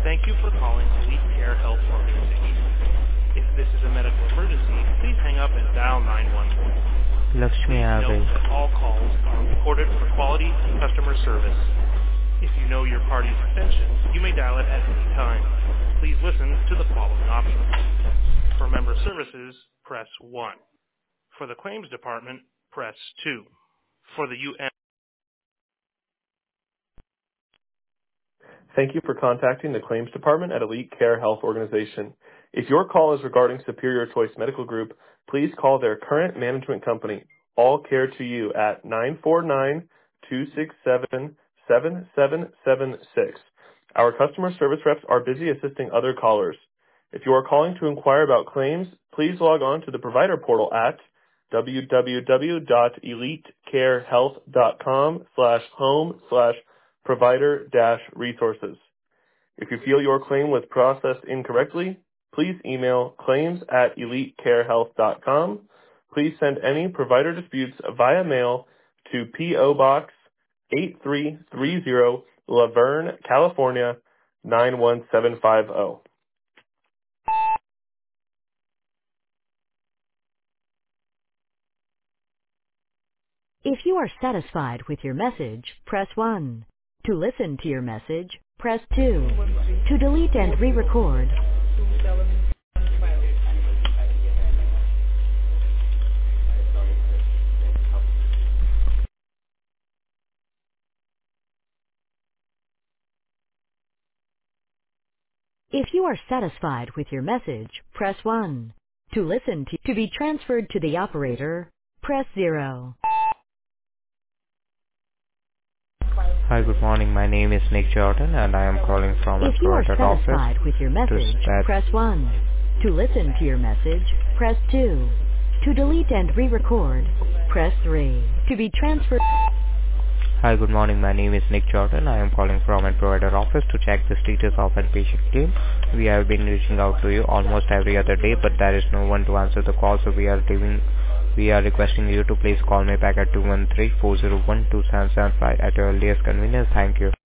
Thank you for calling Elite Care Health Organization. If this is a medical emergency, please hang up and dial 911. Lakshmi Please uh note गई। that all calls are recorded for quality and customer service. If you know your party's extension, you may dial it at any time. Please listen to the following options. For member services, press 1. For the claims department, press 2. For the UN. Thank you for contacting the claims department at Elite Care Health Organization. If your call is regarding Superior Choice Medical Group, please call their current management company, All Care to You, at 949-267-7776. Our customer service reps are busy assisting other callers. If you are calling to inquire about claims, please log on to the provider portal at www.elitecarehealth.com/home/provider-resources. If you feel your claim was processed incorrectly, please email claims@elitecarehealth.com. Please send any provider disputes via mail to P.O. Box 8330, Laverne, California 91750. If you are satisfied with your message, press 1. To listen to your message, press 2. To delete and re-record, if you are satisfied with your message, press 1. To listen to be transferred to the operator, press 0. Hi, good morning. My name is Nick Jordan, and I am calling from a If you are provider office satisfied with your message, that. press 1. To listen to your message, press 2. To delete and re-record, press 3. To be transferred. Hi, good morning. My name is Nick Jordan. I am calling from a provider office to check the status of a patient claim. We have been reaching out to you almost every other day, but there is no one to answer the call, so we are requesting you to please call me back at 213-401-2775 at your earliest convenience. Thank you.